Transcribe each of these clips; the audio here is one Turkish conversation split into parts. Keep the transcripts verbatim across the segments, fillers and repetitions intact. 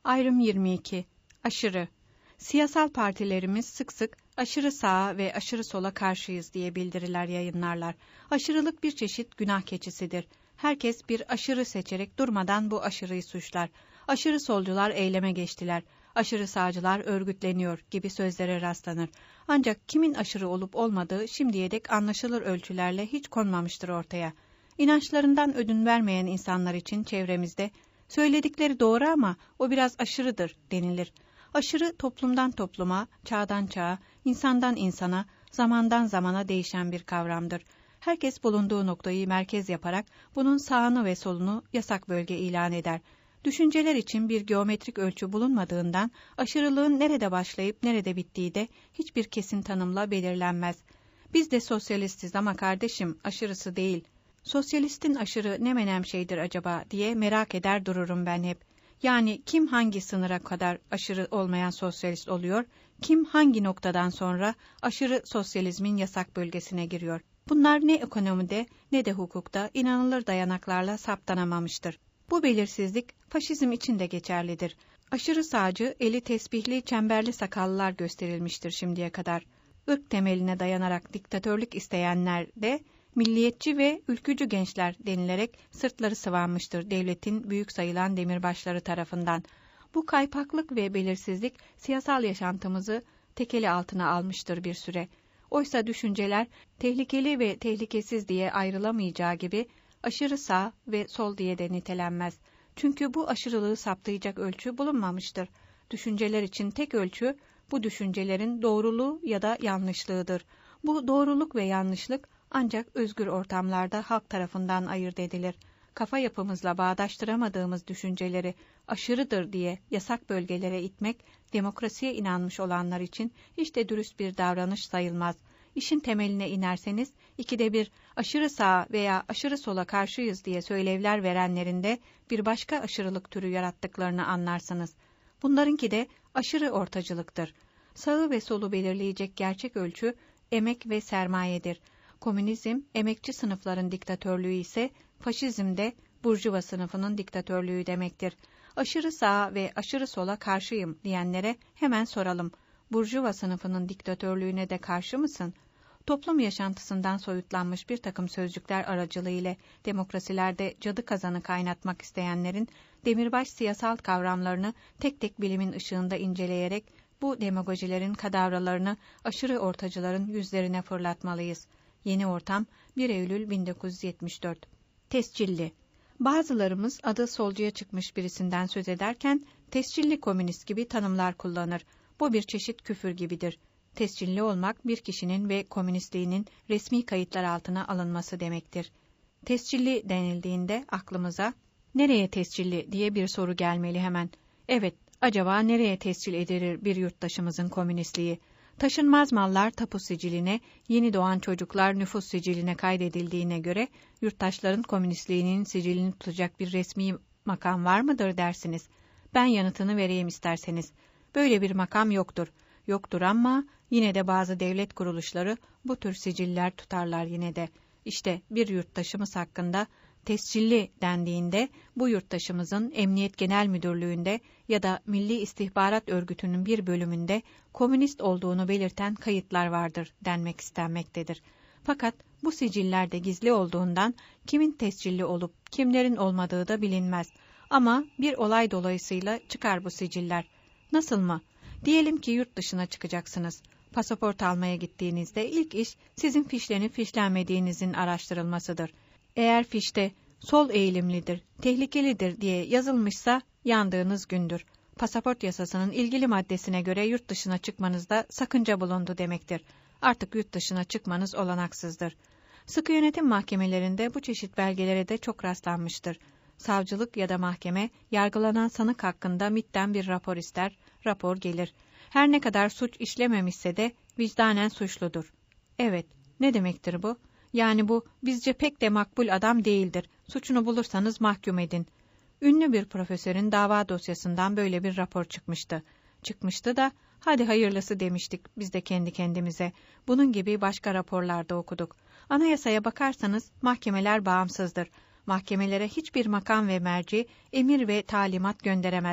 Ayrım yirmi iki. Aşırı. Siyasal partilerimiz sık sık aşırı sağa ve aşırı sola karşıyız diye bildiriler yayınlarlar. Aşırılık bir çeşit günah keçisidir. Herkes bir aşırı seçerek durmadan bu aşırıyı suçlar. Aşırı solcular eyleme geçtiler, aşırı sağcılar örgütleniyor gibi sözlere rastlanır. Ancak kimin aşırı olup olmadığı şimdiye dek anlaşılır ölçülerle hiç konmamıştır ortaya. İnançlarından ödün vermeyen insanlar için çevremizde söyledikleri doğru ama o biraz aşırıdır denilir. Aşırı toplumdan topluma, çağdan çağa, insandan insana, zamandan zamana değişen bir kavramdır. Herkes bulunduğu noktayı merkez yaparak bunun sağını ve solunu yasak bölge ilan eder. Düşünceler için bir geometrik ölçü bulunmadığından aşırılığın nerede başlayıp nerede bittiği de hiçbir kesin tanımla belirlenmez. Biz de sosyalistiz ama kardeşim aşırısı değil. Sosyalistin aşırı ne menem şeydir acaba diye merak eder dururum ben hep. Yani kim hangi sınıra kadar aşırı olmayan sosyalist oluyor, kim hangi noktadan sonra aşırı sosyalizmin yasak bölgesine giriyor. Bunlar ne ekonomide ne de hukukta inanılır dayanaklarla saptanamamıştır. Bu belirsizlik faşizm için de geçerlidir. Aşırı sağcı, eli tesbihli, çemberli sakallılar gösterilmiştir şimdiye kadar. Irk temeline dayanarak diktatörlük isteyenler de milliyetçi ve ülkücü gençler denilerek sırtları sıvanmıştır devletin büyük sayılan demirbaşları tarafından. Bu kaypaklık ve belirsizlik siyasal yaşantımızı tekeli altına almıştır bir süre. Oysa düşünceler tehlikeli ve tehlikesiz diye ayrılamayacağı gibi aşırı sağ ve sol diye de nitelenmez. Çünkü bu aşırılığı saptayacak ölçü bulunmamıştır. Düşünceler için tek ölçü bu düşüncelerin doğruluğu ya da yanlışlığıdır. Bu doğruluk ve yanlışlık ancak özgür ortamlarda halk tarafından ayırt edilir. Kafa yapımızla bağdaştıramadığımız düşünceleri aşırıdır diye yasak bölgelere itmek, demokrasiye inanmış olanlar için hiç de dürüst bir davranış sayılmaz. İşin temeline inerseniz, ikide bir aşırı sağa veya aşırı sola karşıyız diye söylevler verenlerin de bir başka aşırılık türü yarattıklarını anlarsınız. Bunlarınki de aşırı ortacılıktır. Sağı ve solu belirleyecek gerçek ölçü emek ve sermayedir. Komünizm, emekçi sınıfların diktatörlüğü ise faşizm de burjuva sınıfının diktatörlüğü demektir. Aşırı sağa ve aşırı sola karşıyım diyenlere hemen soralım. Burjuva sınıfının diktatörlüğüne de karşı mısın? Toplum yaşantısından soyutlanmış bir takım sözcükler aracılığıyla demokrasilerde cadı kazanı kaynatmak isteyenlerin demirbaş siyasal kavramlarını tek tek bilimin ışığında inceleyerek bu demagojilerin kadavralarını aşırı ortacıların yüzlerine fırlatmalıyız. Yeni Ortam bir Eylül bin dokuz yüz yetmiş dört. Tescilli. Bazılarımız adı solcuya çıkmış birisinden söz ederken tescilli komünist gibi tanımlar kullanır. Bu bir çeşit küfür gibidir. Tescilli olmak bir kişinin ve komünistliğinin resmi kayıtlar altına alınması demektir. Tescilli denildiğinde aklımıza nereye tescilli diye bir soru gelmeli hemen. Evet, acaba nereye tescil edilir bir yurttaşımızın komünistliği? Taşınmaz mallar tapu siciline, yeni doğan çocuklar nüfus siciline kaydedildiğine göre yurttaşların komünistliğinin sicilini tutacak bir resmi makam var mıdır dersiniz? Ben yanıtını vereyim isterseniz. Böyle bir makam yoktur. Yoktur ama yine de bazı devlet kuruluşları bu tür siciller tutarlar yine de. İşte bir yurttaşımız hakkında tescilli dendiğinde bu yurttaşımızın Emniyet Genel Müdürlüğü'nde ya da Milli İstihbarat Örgütü'nün bir bölümünde komünist olduğunu belirten kayıtlar vardır denmek istenmektedir. Fakat bu siciller de gizli olduğundan kimin tescilli olup kimlerin olmadığı da bilinmez. Ama bir olay dolayısıyla çıkar bu siciller. Nasıl mı? Diyelim ki yurt dışına çıkacaksınız. Pasaport almaya gittiğinizde ilk iş sizin fişlenip fişlenmediğinizin araştırılmasıdır. Eğer fişte sol eğilimlidir, tehlikelidir diye yazılmışsa yandığınız gündür. Pasaport yasasının ilgili maddesine göre yurt dışına çıkmanızda sakınca bulundu demektir. Artık yurt dışına çıkmanız olanaksızdır. Sıkı yönetim mahkemelerinde bu çeşit belgelere de çok rastlanmıştır. Savcılık ya da mahkeme yargılanan sanık hakkında MİT'ten bir rapor ister, rapor gelir. Her ne kadar suç işlememişse de vicdanen suçludur. Evet, ne demektir bu? Yani bu bizce pek de makbul adam değildir. Suçunu bulursanız mahkum edin. Ünlü bir profesörün dava dosyasından böyle bir rapor çıkmıştı. Çıkmıştı da hadi hayırlısı demiştik biz de kendi kendimize. Bunun gibi başka raporlarda okuduk. Anayasaya bakarsanız mahkemeler bağımsızdır. Mahkemelere hiçbir makam ve merci emir ve talimat gönderemez.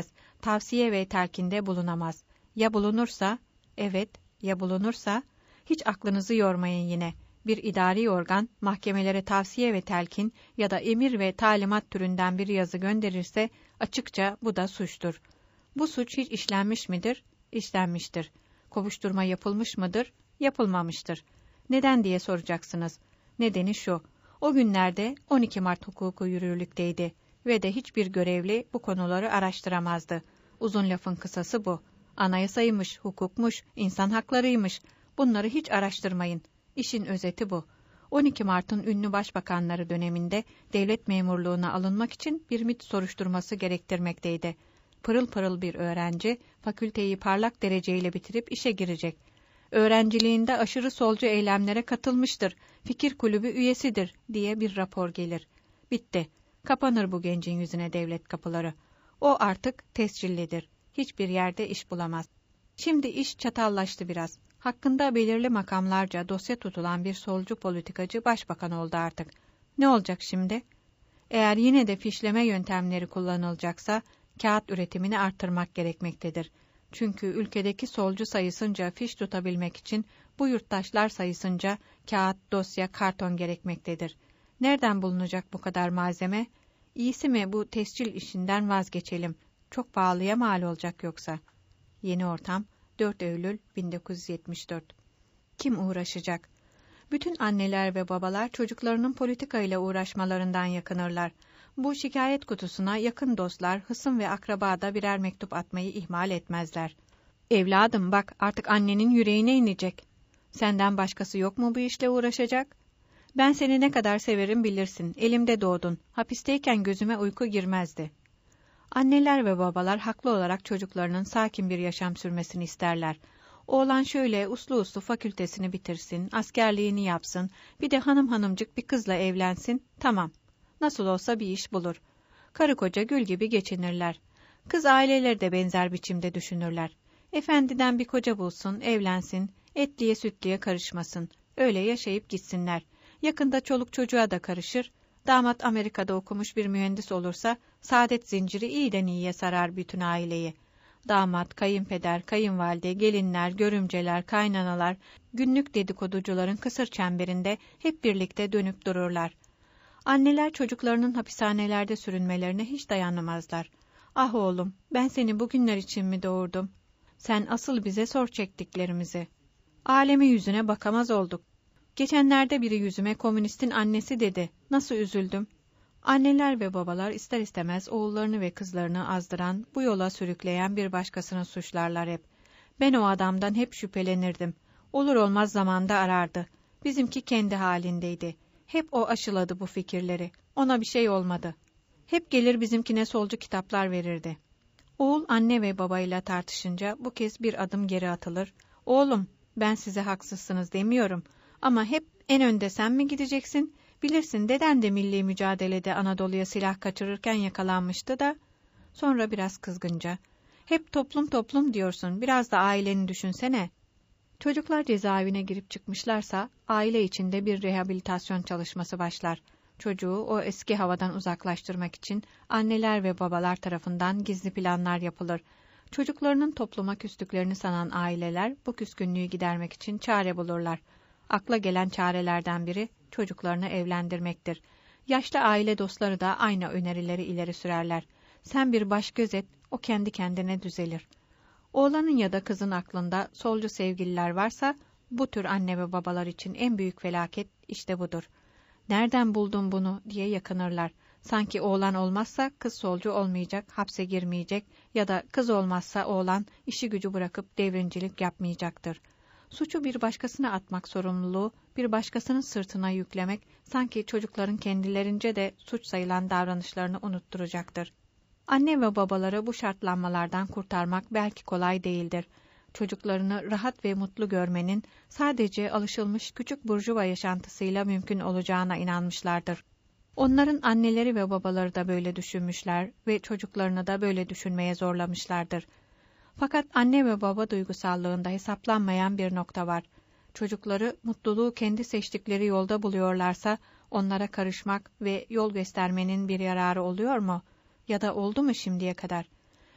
tavsiye ve telkinde bulunamaz. Ya bulunursa, evet, ya bulunursa, hiç aklınızı yormayın yine. Bir idari organ, mahkemelere tavsiye ve telkin ya da emir ve talimat türünden bir yazı gönderirse, açıkça bu da suçtur. Bu suç hiç işlenmiş midir? İşlenmiştir. Kovuşturma yapılmış mıdır? Yapılmamıştır. Neden diye soracaksınız. Nedeni şu, o günlerde on iki Mart hukuku yürürlükteydi ve de hiçbir görevli bu konuları araştıramazdı. Uzun lafın kısası bu. Anayasaymış, hukukmuş, insan haklarıymış. Bunları hiç araştırmayın. İşin özeti bu. on iki Mart'ın ünlü başbakanları döneminde devlet memurluğuna alınmak için bir MİT soruşturması gerektirmekteydi. Pırıl pırıl bir öğrenci, fakülteyi parlak dereceyle bitirip işe girecek. Öğrenciliğinde aşırı solcu eylemlere katılmıştır, fikir kulübü üyesidir diye bir rapor gelir. Bitti. Kapanır bu gencin yüzüne devlet kapıları. O artık tescillidir. Hiçbir yerde iş bulamaz. Şimdi iş çatallaştı biraz. Hakkında belirli makamlarca dosya tutulan bir solcu politikacı başbakan oldu artık. Ne olacak şimdi? Eğer yine de fişleme yöntemleri kullanılacaksa, kağıt üretimini arttırmak gerekmektedir. Çünkü ülkedeki solcu sayısınca fiş tutabilmek için bu yurttaşlar sayısınca kağıt, dosya, karton gerekmektedir. Nereden bulunacak bu kadar malzeme? İyisi mi bu tescil işinden vazgeçelim? Çok pahalıya mal olacak yoksa. Yeni ortam dört Eylül bin dokuz yüz yetmiş dört. Kim uğraşacak? Bütün anneler ve babalar çocuklarının politikayla uğraşmalarından yakınırlar. Bu şikayet kutusuna yakın dostlar, hısım ve akraba da birer mektup atmayı ihmal etmezler. Evladım bak artık annenin yüreğine inecek. Senden başkası yok mu bu işle uğraşacak? Ben seni ne kadar severim bilirsin. Elimde doğdun. Hapisteyken gözüme uyku girmezdi. Anneler ve babalar haklı olarak çocuklarının sakin bir yaşam sürmesini isterler. Oğlan şöyle uslu uslu fakültesini bitirsin, askerliğini yapsın, bir de hanım hanımcık bir kızla evlensin, tamam. Nasıl olsa bir iş bulur. Karı koca gül gibi geçinirler. Kız aileleri de benzer biçimde düşünürler. Efendiden bir koca bulsun, evlensin, etliye sütliye karışmasın. Öyle yaşayıp gitsinler. Yakında çoluk çocuğa da karışır. Damat Amerika'da okumuş bir mühendis olursa, saadet zinciri iyiden iyiye sarar bütün aileyi. Damat, kayınpeder, kayınvalide, gelinler, görümceler, kaynanalar, günlük dedikoducuların kısır çemberinde hep birlikte dönüp dururlar. Anneler çocuklarının hapishanelerde sürünmelerine hiç dayanamazlar. Ah oğlum, ben seni bugünler için mi doğurdum? Sen asıl bize sor çektiklerimizi. Alemi yüzüne bakamaz olduk. Geçenlerde biri yüzüme komünistin annesi dedi. Nasıl üzüldüm. Anneler ve babalar ister istemez oğullarını ve kızlarını azdıran, bu yola sürükleyen bir başkasını suçlarlar hep. Ben o adamdan hep şüphelenirdim. Olur olmaz zamanda arardı. Bizimki kendi halindeydi. Hep o aşıladı bu fikirleri. Ona bir şey olmadı. Hep gelir bizimkine solcu kitaplar verirdi. Oğul anne ve babayla tartışınca bu kez bir adım geri atılır. Oğlum, ben size haksızsınız demiyorum. Ama hep en önde sen mi gideceksin? Bilirsin deden de milli mücadelede Anadolu'ya silah kaçırırken yakalanmıştı da. Sonra biraz kızgınca. Hep toplum toplum diyorsun, biraz da aileni düşünsene. Çocuklar cezaevine girip çıkmışlarsa, aile içinde bir rehabilitasyon çalışması başlar. Çocuğu o eski havadan uzaklaştırmak için anneler ve babalar tarafından gizli planlar yapılır. Çocuklarının topluma küstüklerini sanan aileler bu küskünlüğü gidermek için çare bulurlar. Akla gelen çarelerden biri çocuklarını evlendirmektir. Yaşlı aile dostları da aynı önerileri ileri sürerler. Sen bir baş göz et, o kendi kendine düzelir. Oğlanın ya da kızın aklında solcu sevgililer varsa, bu tür anne ve babalar için en büyük felaket işte budur. Nereden buldun bunu diye yakınırlar. Sanki oğlan olmazsa kız solcu olmayacak, hapse girmeyecek ya da kız olmazsa oğlan işi gücü bırakıp devrimcilik yapmayacaktır. Suçu bir başkasına atmak sorumluluğu, bir başkasının sırtına yüklemek, sanki çocukların kendilerince de suç sayılan davranışlarını unutturacaktır. Anne ve babaları bu şartlanmalardan kurtarmak belki kolay değildir. Çocuklarını rahat ve mutlu görmenin sadece alışılmış küçük burjuva yaşantısıyla mümkün olacağına inanmışlardır. Onların anneleri ve babaları da böyle düşünmüşler ve çocuklarını da böyle düşünmeye zorlamışlardır. Fakat anne ve baba duygusallığında hesaplanmayan bir nokta var. Çocukları mutluluğu kendi seçtikleri yolda buluyorlarsa onlara karışmak ve yol göstermenin bir yararı oluyor mu? Ya da oldu mu şimdiye kadar?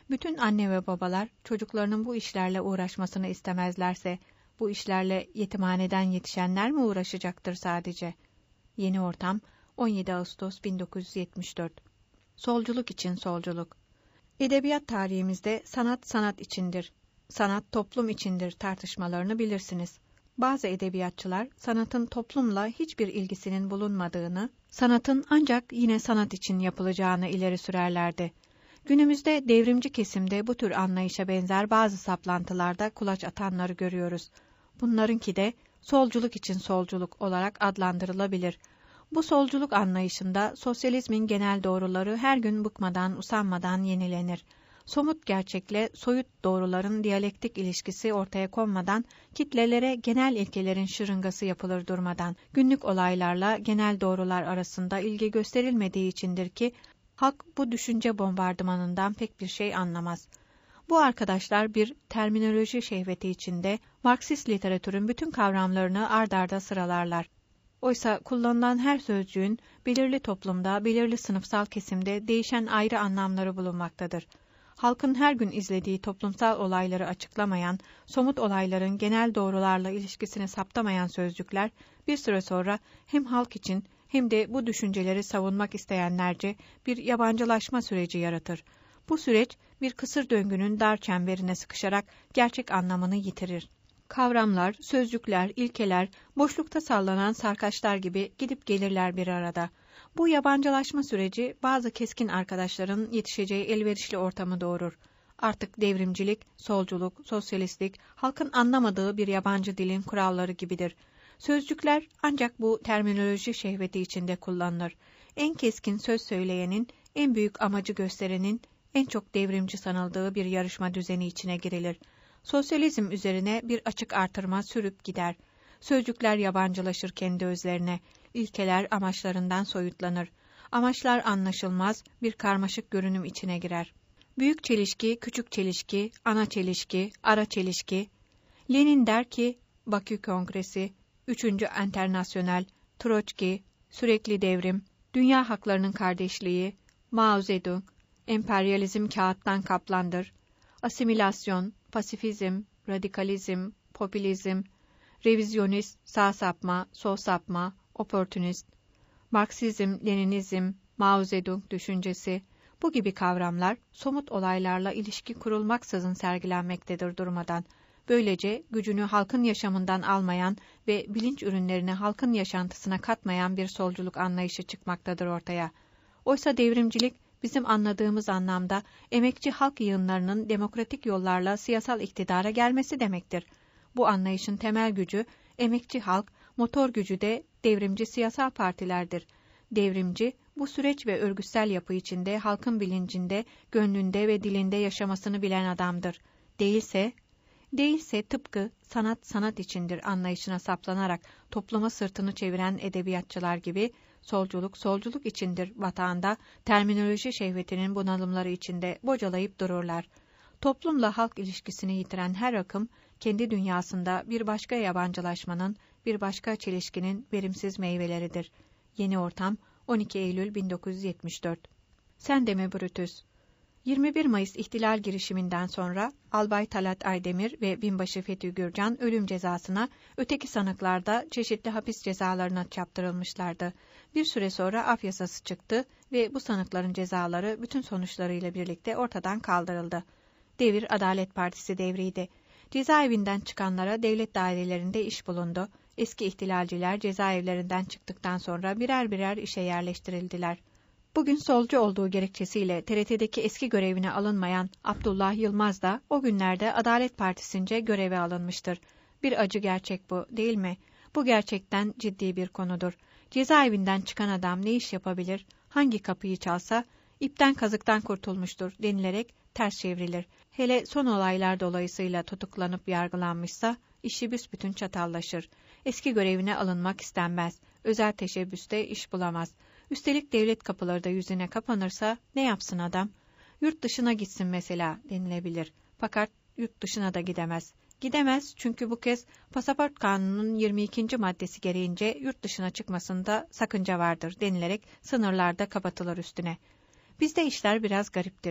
Bütün anne ve babalar çocuklarının bu işlerle uğraşmasını istemezlerse, bu işlerle yetimhaneden yetişenler mi uğraşacaktır sadece? Yeni Ortam, on yedi Ağustos bin dokuz yüz yetmiş dört. Solculuk için solculuk. Edebiyat tarihimizde sanat sanat içindir, sanat toplum içindir tartışmalarını bilirsiniz. Bazı edebiyatçılar sanatın toplumla hiçbir ilgisinin bulunmadığını, sanatın ancak yine sanat için yapılacağını ileri sürerlerdi. Günümüzde devrimci kesimde bu tür anlayışa benzer bazı saplantılarda kulaç atanları görüyoruz. Bunlarınki de solculuk için solculuk olarak adlandırılabilir. Bu solculuk anlayışında sosyalizmin genel doğruları her gün bıkmadan, usanmadan yenilenir. Somut gerçekle soyut doğruların diyalektik ilişkisi ortaya konmadan, kitlelere genel ilkelerin şırıngası yapılır durmadan, günlük olaylarla genel doğrular arasında ilgi gösterilmediği içindir ki, halk bu düşünce bombardımanından pek bir şey anlamaz. Bu arkadaşlar bir terminoloji şehveti içinde Marksist literatürün bütün kavramlarını ard arda sıralarlar. Oysa kullanılan her sözcüğün belirli toplumda, belirli sınıfsal kesimde değişen ayrı anlamları bulunmaktadır. Halkın her gün izlediği toplumsal olayları açıklamayan, somut olayların genel doğrularla ilişkisini saptamayan sözcükler bir süre sonra hem halk için hem de bu düşünceleri savunmak isteyenlerce bir yabancılaşma süreci yaratır. Bu süreç bir kısır döngünün dar çemberine sıkışarak gerçek anlamını yitirir. Kavramlar, sözcükler, ilkeler, boşlukta sallanan sarkaçlar gibi gidip gelirler bir arada. Bu yabancılaşma süreci bazı keskin arkadaşların yetişeceği elverişli ortamı doğurur. Artık devrimcilik, solculuk, sosyalistlik, halkın anlamadığı bir yabancı dilin kuralları gibidir. Sözcükler ancak bu terminoloji şehveti içinde kullanılır. En keskin söz söyleyenin, en büyük amacı gösterenin, en çok devrimci sanıldığı bir yarışma düzeni içine girilir. Sosyalizm üzerine bir açık artırma sürüp gider. Sözcükler yabancılaşır kendi özlerine, ilkeler amaçlarından soyutlanır. Amaçlar anlaşılmaz, bir karmaşık görünüm içine girer. Büyük çelişki, küçük çelişki, ana çelişki, ara çelişki. Lenin der ki, Bakü Kongresi, Üçüncü Enternasyonel, Troçki, Sürekli Devrim, Dünya Haklarının Kardeşliği, Mao Zedong, Emperyalizm kağıttan kaplandır, asimilasyon, pasifizm, radikalizm, popülizm, revizyonist, sağ sapma, sol sapma, oportunist, Marksizm, Leninizm, Mao Zedong düşüncesi, bu gibi kavramlar somut olaylarla ilişki kurulmaksızın sergilenmektedir durmadan. Böylece gücünü halkın yaşamından almayan ve bilinç ürünlerini halkın yaşantısına katmayan bir solculuk anlayışı çıkmaktadır ortaya. Oysa devrimcilik, bizim anladığımız anlamda emekçi halk yığınlarının demokratik yollarla siyasal iktidara gelmesi demektir. Bu anlayışın temel gücü emekçi halk, motor gücü de devrimci siyasal partilerdir. Devrimci, bu süreç ve örgütsel yapı içinde halkın bilincinde, gönlünde ve dilinde yaşamasını bilen adamdır. Değilse, değilse tıpkı sanat sanat içindir anlayışına saplanarak topluma sırtını çeviren edebiyatçılar gibi, solculuk solculuk içindir batağında terminoloji şehvetinin bunalımları içinde bocalayıp dururlar. Toplumla halk ilişkisini yitiren her akım, kendi dünyasında bir başka yabancılaşmanın, bir başka çelişkinin verimsiz meyveleridir. Yeni Ortam, on iki Eylül bin dokuz yüz yetmiş dört. Sen de mi Brutus? yirmi bir Mayıs ihtilal girişiminden sonra Albay Talat Aydemir ve binbaşı Fethi Gürcan ölüm cezasına, öteki sanıklar da çeşitli hapis cezalarına çarptırılmışlardı. Bir süre sonra af yasası çıktı ve bu sanıkların cezaları bütün sonuçlarıyla birlikte ortadan kaldırıldı. Devir Adalet Partisi devriydi. Cezaevinden çıkanlara devlet dairelerinde iş bulundu. Eski ihtilalciler cezaevlerinden çıktıktan sonra birer birer işe yerleştirildiler. Bugün solcu olduğu gerekçesiyle T R T'deki eski görevine alınmayan Abdullah Yılmaz da o günlerde Adalet Partisi'nce göreve alınmıştır. Bir acı gerçek bu, değil mi? Bu gerçekten ciddi bir konudur. Cezaevinden çıkan adam ne iş yapabilir? Hangi kapıyı çalsa, ipten kazıktan kurtulmuştur denilerek ters çevrilir. Hele son olaylar dolayısıyla tutuklanıp yargılanmışsa, işi büsbütün çatallaşır. Eski görevine alınmak istenmez. Özel teşebbüste iş bulamaz. Üstelik devlet kapıları da yüzüne kapanırsa ne yapsın adam? Yurt dışına gitsin mesela denilebilir. Fakat yurt dışına da gidemez. Gidemez çünkü bu kez pasaport kanununun yirmi ikinci maddesi gereğince yurt dışına çıkmasında sakınca vardır denilerek sınırlarda kapatılır üstüne. Bizde işler biraz gariptir.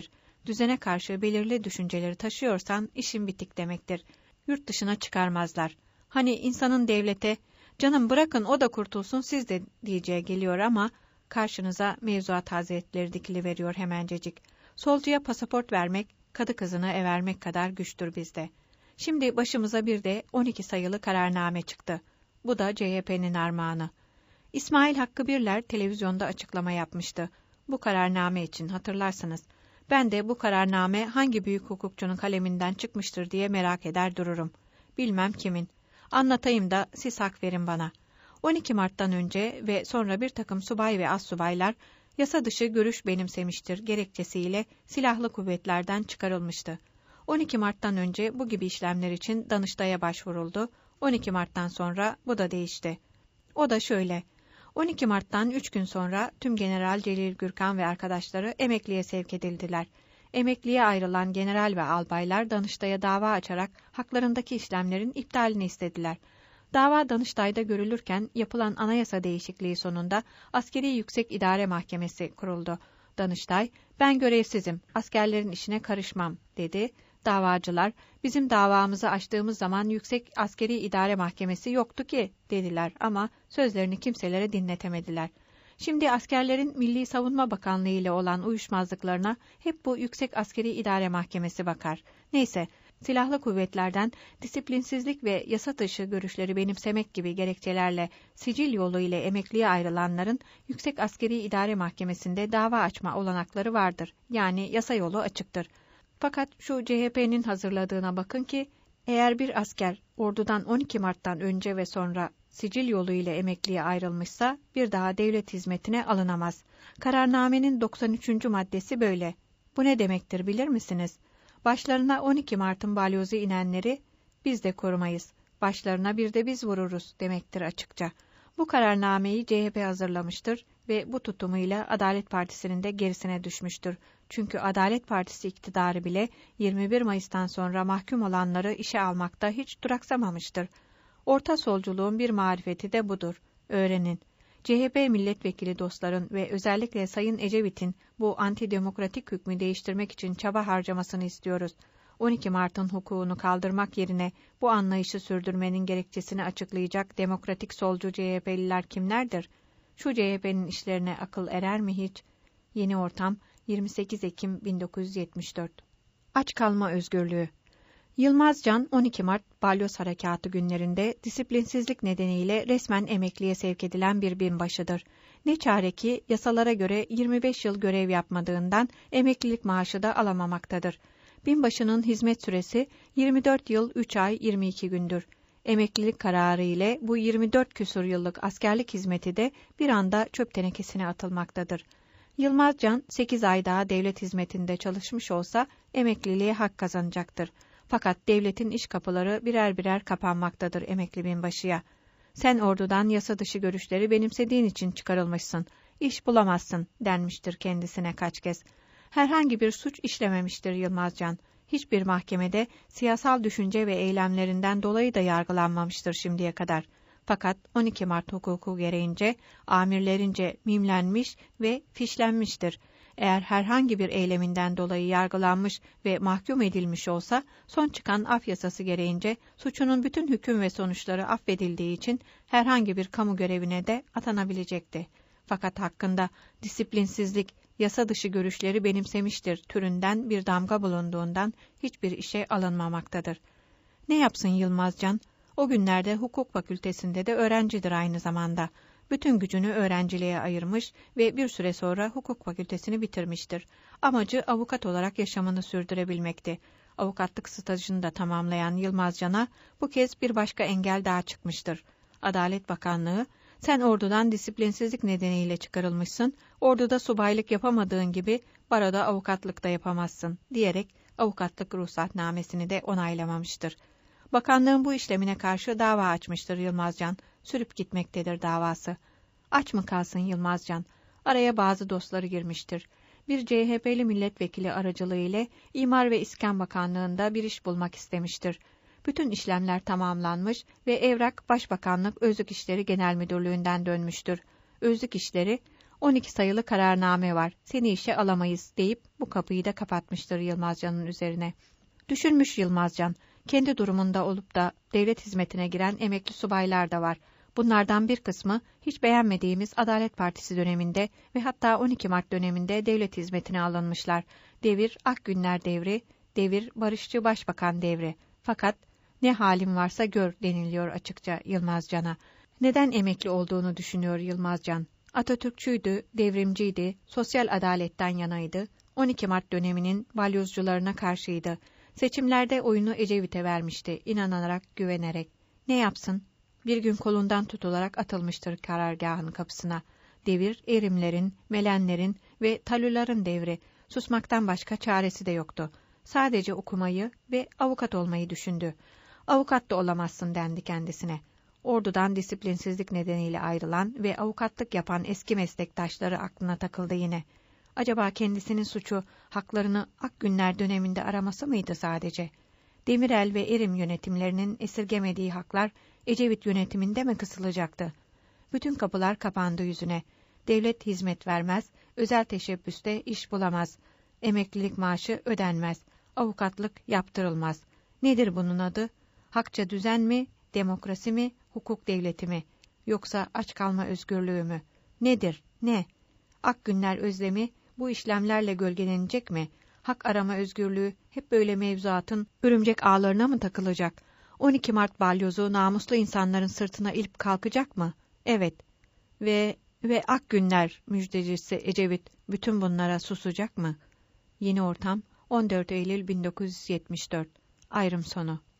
Düzene karşı belirli düşünceleri taşıyorsan işin bitik demektir. Yurt dışına çıkarmazlar. Hani insanın devlete, canım bırakın o da kurtulsun siz de diyeceği geliyor ama karşınıza Mevzuat Hazretleri dikiliveriyor hemencecik. Solcuya pasaport vermek, kadı kızını evermek kadar güçtür bizde. Şimdi başımıza bir de on iki sayılı kararname çıktı. Bu da C H P'nin armağanı. İsmail Hakkı Birler televizyonda açıklama yapmıştı. Bu kararname için hatırlarsınız. Ben de bu kararname hangi büyük hukukçunun kaleminden çıkmıştır diye merak eder dururum. Bilmem kimin. Anlatayım da siz hak verin bana. on iki Mart'tan önce ve sonra bir takım subay ve astsubaylar yasa dışı görüş benimsemiştir gerekçesiyle silahlı kuvvetlerden çıkarılmıştı. on iki Mart'tan önce bu gibi işlemler için Danıştay'a başvuruldu. on iki Mart'tan sonra bu da değişti. O da şöyle. on iki Mart'tan üç gün sonra Tümgeneral Celil Gürkan ve arkadaşları emekliye sevk edildiler. Emekliye ayrılan general ve albaylar Danıştay'a dava açarak haklarındaki işlemlerin iptalini istediler. Dava Danıştay'da görülürken yapılan anayasa değişikliği sonunda Askeri Yüksek İdare Mahkemesi kuruldu. Danıştay, ben görevsizim, askerlerin işine karışmam dedi. Davacılar, bizim davamızı açtığımız zaman Yüksek Askeri İdare Mahkemesi yoktu ki dediler ama sözlerini kimselere dinletemediler. Şimdi askerlerin Milli Savunma Bakanlığı ile olan uyuşmazlıklarına hep bu Yüksek Askeri İdare Mahkemesi bakar. Neyse, silahlı kuvvetlerden disiplinsizlik ve yasa dışı görüşleri benimsemek gibi gerekçelerle sicil yolu ile emekliye ayrılanların Yüksek Askeri İdare Mahkemesi'nde dava açma olanakları vardır. Yani yasa yolu açıktır. Fakat şu C H P'nin hazırladığına bakın ki, eğer bir asker ordudan on iki Mart'tan önce ve sonra sicil yolu ile emekliye ayrılmışsa bir daha devlet hizmetine alınamaz. Kararnamenin doksan üçüncü maddesi böyle. Bu ne demektir bilir misiniz? Başlarına on iki Mart'ın balyozu inenleri biz de korumayız. Başlarına bir de biz vururuz demektir açıkça. Bu kararnameyi C H P hazırlamıştır ve bu tutumuyla Adalet Partisi'nin de gerisine düşmüştür. Çünkü Adalet Partisi iktidarı bile yirmi bir Mayıs'tan sonra mahkum olanları işe almakta hiç duraksamamıştır. Orta solculuğun bir marifeti de budur. Öğrenin. C H P milletvekili dostların ve özellikle Sayın Ecevit'in bu antidemokratik hükmü değiştirmek için çaba harcamasını istiyoruz. on iki Mart'ın hukukunu kaldırmak yerine bu anlayışı sürdürmenin gerekçesini açıklayacak demokratik solcu C H P'liler kimlerdir? Şu C H P'nin işlerine akıl erer mi hiç? Yeni Ortam, yirmi sekiz Ekim bin dokuz yüz yetmiş dört. Aç kalma özgürlüğü. Yılmaz Can on iki Mart Balyoz Harekatı günlerinde disiplinsizlik nedeniyle resmen emekliye sevk edilen bir binbaşıdır. Ne çare ki yasalara göre yirmi beş yıl görev yapmadığından emeklilik maaşı da alamamaktadır. Binbaşının hizmet süresi yirmi dört yıl üç ay yirmi iki gündür. Emeklilik kararı ile bu yirmi dört küsur yıllık askerlik hizmeti de bir anda çöp tenekesine atılmaktadır. Yılmaz Can sekiz ay daha devlet hizmetinde çalışmış olsa emekliliğe hak kazanacaktır. Fakat devletin iş kapıları birer birer kapanmaktadır emekli binbaşıya. Sen ordudan yasa dışı görüşleri benimsediğin için çıkarılmışsın. İş bulamazsın denmiştir kendisine kaç kez. Herhangi bir suç işlememiştir Yılmaz Can. Hiçbir mahkemede siyasal düşünce ve eylemlerinden dolayı da yargılanmamıştır şimdiye kadar. Fakat on iki Mart hukuku gereğince amirlerince mimlenmiş ve fişlenmiştir. Eğer herhangi bir eyleminden dolayı yargılanmış ve mahkum edilmiş olsa, son çıkan af yasası gereğince suçunun bütün hüküm ve sonuçları affedildiği için herhangi bir kamu görevine de atanabilecekti. Fakat hakkında disiplinsizlik, yasa dışı görüşleri benimsemiştir türünden bir damga bulunduğundan hiçbir işe alınmamaktadır. Ne yapsın Yılmaz Can? O günlerde hukuk fakültesinde de öğrencidir aynı zamanda. Bütün gücünü öğrenciliğe ayırmış ve bir süre sonra hukuk fakültesini bitirmiştir. Amacı avukat olarak yaşamını sürdürebilmekti. Avukatlık stajını da tamamlayan Yılmaz Can'a bu kez bir başka engel daha çıkmıştır. Adalet Bakanlığı, sen ordudan disiplinsizlik nedeniyle çıkarılmışsın, orduda subaylık yapamadığın gibi baroda avukatlık da yapamazsın diyerek avukatlık ruhsatnamesini de onaylamamıştır. Bakanlığın bu işlemine karşı dava açmıştır Yılmaz Can. Sürüp gitmektedir davası. Aç mı kalsın Yılmaz Can? Araya bazı dostları girmiştir. Bir C H P'li milletvekili aracılığı ile İmar ve İskan Bakanlığı'nda bir iş bulmak istemiştir. Bütün işlemler tamamlanmış ve evrak Başbakanlık Özlük İşleri Genel Müdürlüğü'nden dönmüştür. Özlük İşleri, on iki sayılı kararname var, seni işe alamayız deyip bu kapıyı da kapatmıştır Yılmazcan'ın üzerine. Düşünmüş Yılmazcan, kendi durumunda olup da devlet hizmetine giren emekli subaylar da var. Bunlardan bir kısmı hiç beğenmediğimiz Adalet Partisi döneminde ve hatta on iki Mart döneminde devlet hizmetine alınmışlar. Devir Akgünler devri, devir Barışçı Başbakan devri. Fakat ne halim varsa gör deniliyor açıkça Yılmazcan'a. Neden emekli olduğunu düşünüyor Yılmazcan? Atatürkçüydü, devrimciydi, sosyal adaletten yanaydı, on iki Mart döneminin balyozcularına karşıydı. Seçimlerde oyunu Ecevit'e vermişti, inanarak, güvenerek. Ne yapsın? Bir gün kolundan tutularak atılmıştır karargahın kapısına. Devir, erimlerin, melenlerin ve talüların devri. Susmaktan başka çaresi de yoktu. Sadece okumayı ve avukat olmayı düşündü. Avukat da olamazsın dendi kendisine. Ordudan disiplinsizlik nedeniyle ayrılan ve avukatlık yapan eski meslektaşları aklına takıldı yine. Acaba kendisinin suçu, haklarını Akgünler döneminde araması mıydı sadece? Demirel ve Erim yönetimlerinin esirgemediği haklar Ecevit yönetiminde mi kısılacaktı? Bütün kapılar kapandı yüzüne. Devlet hizmet vermez, özel teşebbüste iş bulamaz. Emeklilik maaşı ödenmez, avukatlık yaptırılmaz. Nedir bunun adı? Hakça düzen mi, demokrasi mi, hukuk devleti mi? Yoksa aç kalma özgürlüğü mü? Nedir, ne? Akgünler özlemi bu işlemlerle gölgelenecek mi? Hak arama özgürlüğü hep böyle mevzuatın örümcek ağlarına mı takılacak? on iki Mart balyozu namuslu insanların sırtına ilip kalkacak mı? Evet. Ve ve Akgünler müjdecisi Ecevit bütün bunlara susacak mı? Yeni ortam on dört Eylül bin dokuz yüz yetmiş dört. Ayrım sonu.